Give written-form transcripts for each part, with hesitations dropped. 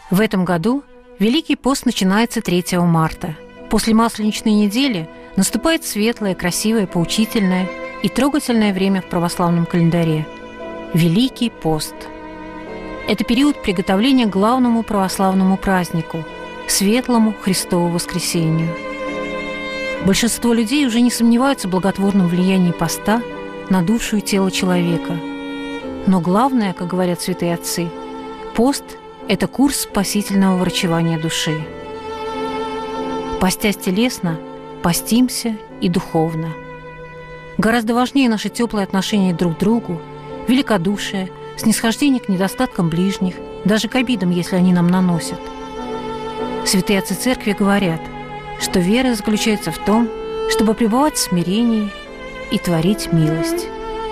В этом году Великий пост начинается 3 марта. После Масленичной недели наступает светлое, красивое, поучительное и трогательное время в православном календаре – Великий пост. Это период приготовления к главному православному празднику – светлому Христову воскресению. Большинство людей уже не сомневаются в благотворном влиянии поста на душу и тело человека. Но главное, как говорят святые отцы, пост – это курс спасительного врачевания души. Постясь телесно, постимся и духовно. Гораздо важнее наши теплые отношения друг к другу, великодушие, снисхождение к недостаткам ближних, даже к обидам, если они нам наносят. Святые отцы Церкви говорят, что вера заключается в том, чтобы пребывать в смирении и творить милость.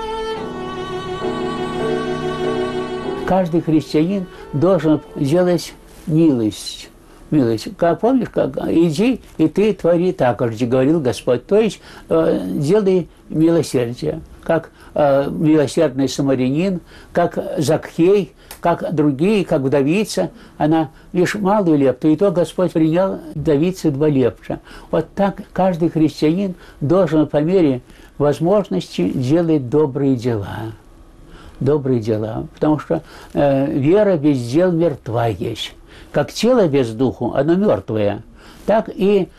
Каждый христианин должен делать милость. Милость. Как помнишь, как иди и ты твори так, как же говорил Господь. То есть делай милосердие, как милосердный самарянин, как Закхей, как другие, как вдовица. Она лишь малую лепту, и то Господь принял вдовицы 2 лепта. Вот так каждый христианин должен по мере возможности делать добрые дела. Добрые дела. Потому что вера без дел мертва есть. Как тело без духу, оно мертвое, так и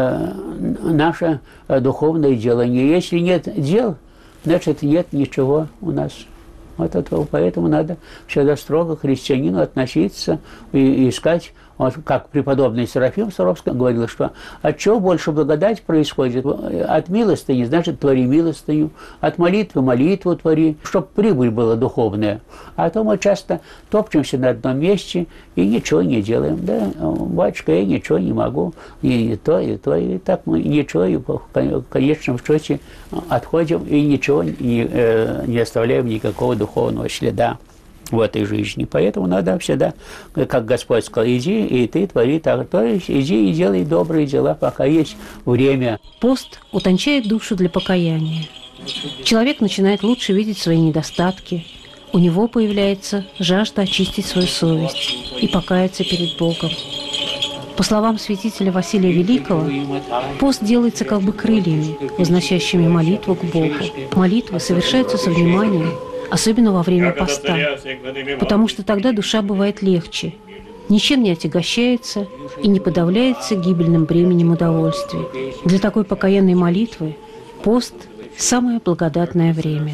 наше духовное делание. Если нет дел, значит, нет ничего у нас. Вот этого. Поэтому надо всегда строго к христианину относиться и искать. Вот, как преподобный Серафим Саровский говорил, что от чего больше благодать происходит? От милостыни, значит, твори милостыню, от молитвы молитву твори, чтобы прибыль была духовная. А то мы часто топчемся на одном месте и ничего не делаем. Да, батюшка, я ничего не могу, и то, и так мы ничего, и в конечном счете отходим и ничего не оставляем, никакого духовного следа в этой жизни. Поэтому надо всегда, как Господь сказал, иди и ты твори так. То есть иди и делай добрые дела, пока есть время. Пост утончает душу для покаяния. Человек начинает лучше видеть свои недостатки. У него появляется жажда очистить свою совесть и покаяться перед Богом. По словам святителя Василия Великого, пост делается как бы крыльями, возносящими молитву к Богу. Молитвы совершаются со вниманием, особенно во время поста, потому что тогда душа бывает легче, ничем не отягощается и не подавляется гибельным бременем удовольствий. Для такой покаянной молитвы пост – самое благодатное время.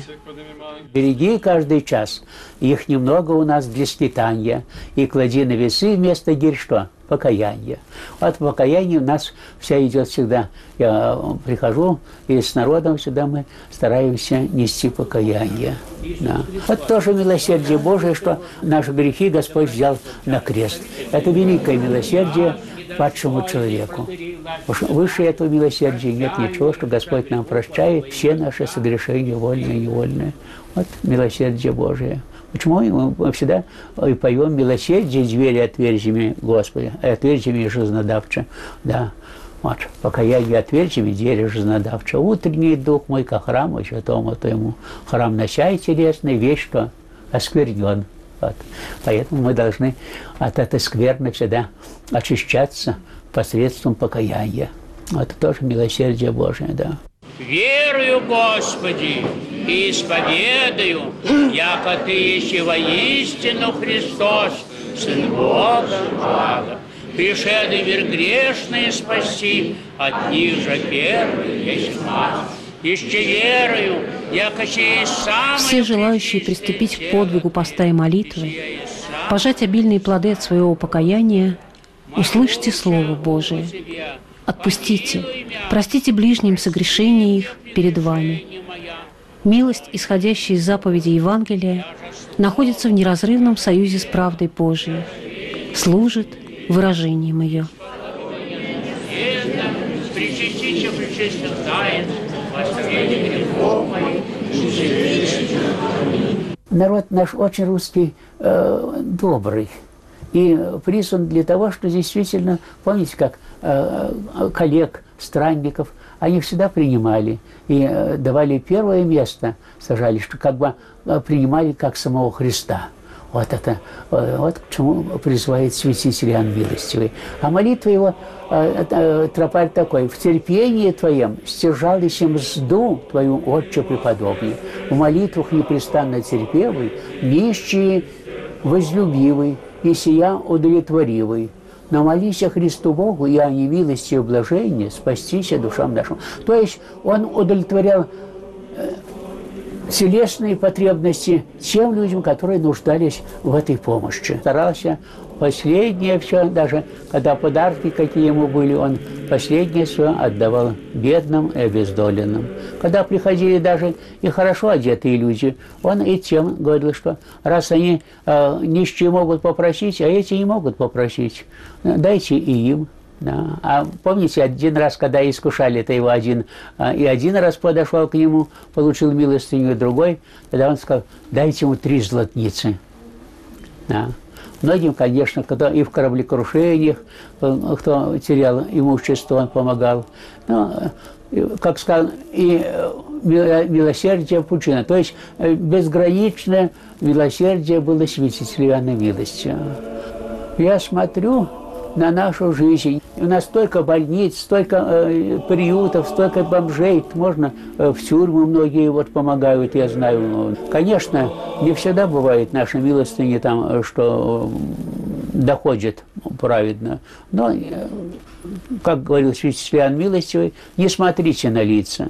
Береги каждый час, их немного у нас для скитания, и клади на весы вместо гирь что? Покаяние. От покаяния у нас вся идет всегда. Я прихожу, и с народом всегда мы стараемся нести покаяние. Да. Вот тоже милосердие Божие, что наши грехи Господь взял на крест. Это великое милосердие падшему человеку. Выше этого милосердия нет ничего, что Господь нам прощает все наши согрешения, вольные и невольные. Вот милосердие Божие. Почему мы всегда поем милосердие, двери отверзи мне, Господи, отверзи мне жизнодавче. Да, вот, покаяние отверзи мне, двери жизнодавче. Утренний дух мой, ко храму святому твоему. Храм носяй телесный, весь что осквернен. Вот. Поэтому мы должны от этой скверны всегда очищаться посредством покаяния. Это тоже милосердие Божие, да. Верую, Господи, и исповедую, яко Ты есть воистину Христос, Сын Бога Бога. Пришедший мир грешный спаси, от них же первый есть нас. Еще верую, яко сей самый... Все желающие приступить к подвигу поста и молитвы, пожать обильные плоды от своего покаяния, услышьте Слово Божие. Отпустите, простите ближним согрешения их перед вами. Милость, исходящая из заповедей Евангелия, находится в неразрывном союзе с правдой Божией, служит выражением ее. Народ наш очень русский добрый. И призван для того, что действительно, помните, как коллег, странников, они всегда принимали и давали первое место, сажали, что как бы принимали как самого Христа. Вот это, вот к чему призывает святитель Иоанн Милостивый. А молитва его, тропарь такой: «В терпении твоем стяжались мзду твою, Отче преподобный, в молитвах непрестанно терпевый, нищие возлюбивый, и сия удовлетворивый. Но молись Христу Богу, и о невилости и блажении спастися душам нашим». То есть он удовлетворял телесные потребности тем людям, которые нуждались в этой помощи. Старался последнее все, даже когда подарки какие ему были, он последнее все отдавал бедным и обездоленным. Когда приходили даже и хорошо одетые люди, он и тем говорил, что раз они нищие могут попросить, а эти не могут попросить, дайте и им. Да. А помните, один раз, когда искушали это его один раз подошел к нему, получил милостыню, и другой, тогда он сказал: дайте ему 3 златницы. Да. Многим, конечно, когда и в кораблекрушениях, кто терял имущество, он помогал. Но, как сказал, и милосердие пучина. То есть безграничное милосердие было святителем Иоанна Милостивого. Я смотрю на нашу жизнь. У нас столько больниц, столько приютов, столько бомжей. Можно в тюрьму многие вот помогают, я знаю. Конечно, не всегда бывает наши милостыни там, что доходит праведно. Но, как говорил святитель Иоанн Милостивый, не смотрите на лица.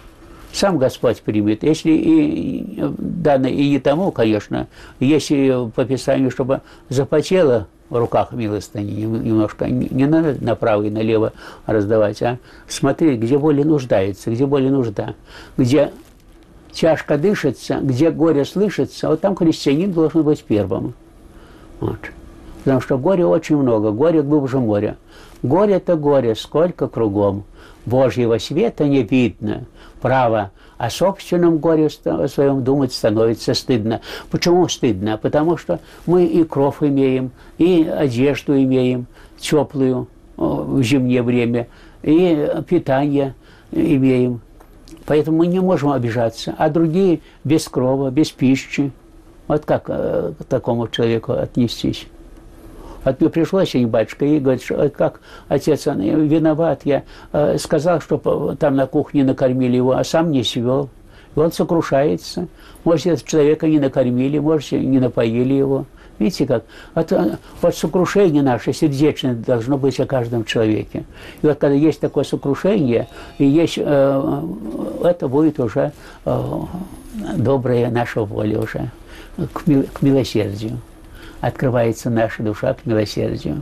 Сам Господь примет. Если и дано и не тому, конечно, если по Писанию, чтобы запотело в руках милостыни немножко, не надо направо и налево раздавать, а смотреть, где более нуждается, где более нужда, где тяжко дышится, где горе слышится, вот там христианин должен быть первым. Вот. Потому что горя очень много, горе глубже моря. Горе-то горе, сколько кругом. Божьего света не видно. Право, о собственном горе своем думать становится стыдно. Почему стыдно? Потому что мы и кров имеем, и одежду имеем теплую в зимнее время, и питание имеем. Поэтому мы не можем обижаться. А другие без крова, без пищи. Вот как к такому человеку отнестись? Вот мне пришлось, и батюшка, и говорит, что, как отец, он виноват, я сказал, что там на кухне накормили его, а сам не свел. И он сокрушается. Может, этого человека не накормили, может, не напоили его. Видите как? Вот сокрушение наше сердечное должно быть о каждом человеке. И вот когда есть такое сокрушение, и есть, это будет уже добрая наша воля уже к милосердию. Открывается наша душа к милосердию.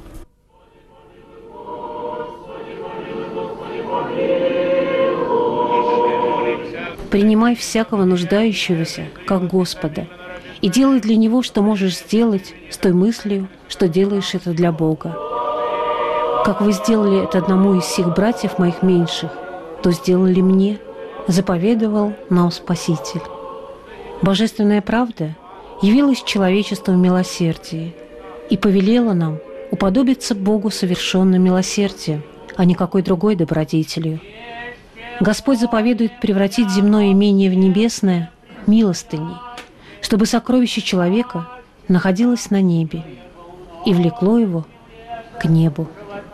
Принимай всякого нуждающегося, как Господа, и делай для Него, что можешь сделать, с той мыслью, что делаешь это для Бога. Как вы сделали это одному из всех братьев моих меньших, то сделали мне, заповедовал нам Спаситель. Божественная правда явилась человечеству в милосердии и повелела нам уподобиться Богу совершенным милосердием, а не какой другой добродетелью. Господь заповедует превратить земное имение в небесное милостыней, чтобы сокровище человека находилось на небе и влекло его к небу.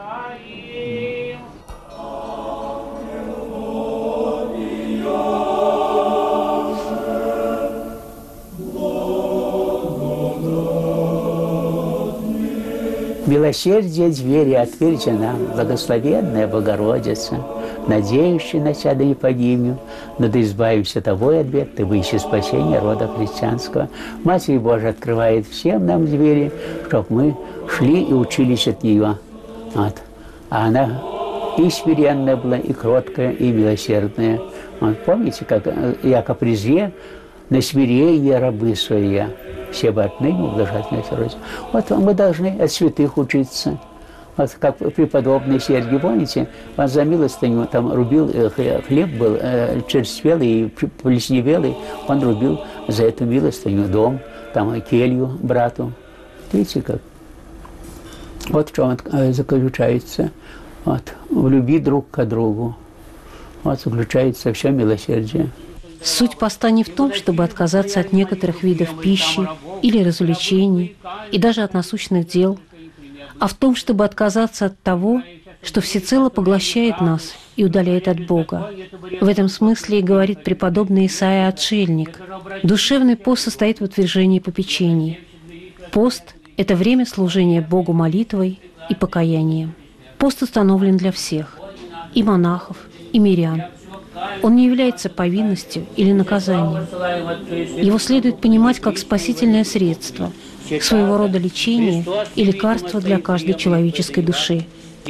Милосердие двери отверьте нам, благословенная Богородица, надеющая на чада не погибнем, но да избавимся того от бед, ты выищи спасение рода христианского. Матерь Божия открывает всем нам двери, чтобы мы шли и учились от нее. Вот. А она и смиренная была, и кроткая, и милосердная. Вот. Помните, как яко презре на смирение рабы свои, все бы отныне ублажать на роде. Вот мы должны от святых учиться. Вот как преподобный Сергий, помните, он за милостыню там рубил, хлеб был черствелый и плесневелый, он рубил за эту милостыню дом, там келью брату. Видите как? Вот в чем заключается. Вот, в любви друг к другу. Вот заключается все милосердие. Суть поста не в том, чтобы отказаться от некоторых видов пищи или развлечений, и даже от насущных дел, а в том, чтобы отказаться от того, что всецело поглощает нас и удаляет от Бога. В этом смысле и говорит преподобный Исаия Отшельник. Душевный пост состоит в отвержении попечений. Пост – это время служения Богу молитвой и покаянием. Пост установлен для всех – и монахов, и мирян. Он не является повинностью или наказанием. Его следует понимать как спасительное средство, своего рода лечение и лекарство для каждой человеческой души.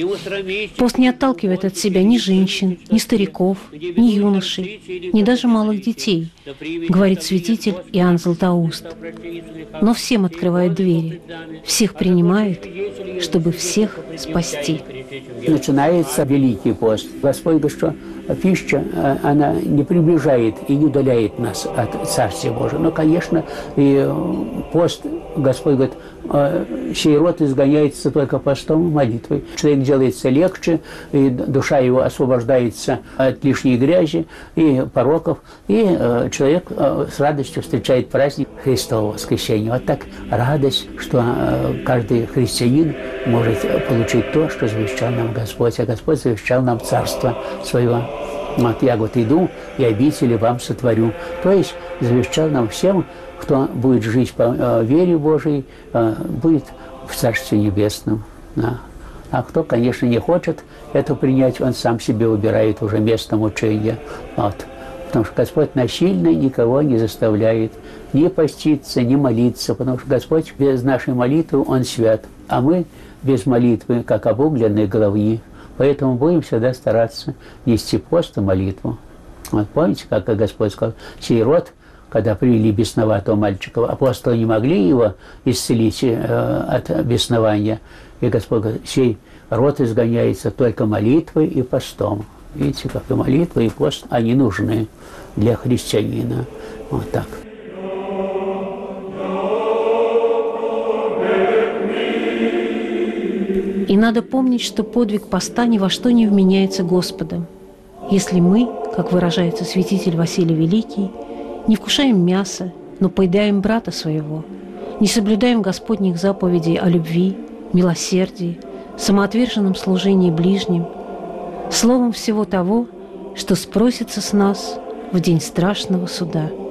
Пост не отталкивает от себя ни женщин, ни стариков, ни юношей, ни даже малых детей, говорит святитель Иоанн Златоуст. Но всем открывает двери, всех принимает, чтобы всех спасти. Начинается Великий пост. Господь говорит, что пища, она не приближает и не удаляет нас от Царствия Божьего. Но, конечно, и пост, Господь говорит, сей род изгоняется только постом и молитвой. Человек делается легче, и душа его освобождается от лишней грязи и пороков, и человек с радостью встречает праздник Христового воскресения. Вот так радость, что каждый христианин может получить то, что завещал нам Господь, а Господь завещал нам Царство Своего. Вот я вот иду, и обители вам сотворю. То есть завещал нам всем, кто будет жить по вере Божией, будет в Царстве Небесном. Да. А кто, конечно, не хочет это принять, он сам себе выбирает уже место мучения. Вот. Потому что Господь насильно никого не заставляет ни поститься, ни молиться, потому что Господь без нашей молитвы, Он свят, а мы без молитвы, как обугленные головни. Поэтому будем всегда стараться нести пост и молитву. Вот помните, как Господь сказал, сей род, когда привели бесноватого мальчика, апостолы не могли его исцелить от беснования. И Господь говорит, сей род изгоняется только молитвой и постом. Видите, как и молитва, и пост, они нужны для христианина. Вот так. И надо помнить, что подвиг поста ни во что не вменяется Господом. Если мы, как выражается святитель Василий Великий, не вкушаем мяса, но поедаем брата своего, не соблюдаем Господних заповедей о любви, милосердии, самоотверженном служении ближним, словом всего того, что спросится с нас в день страшного суда.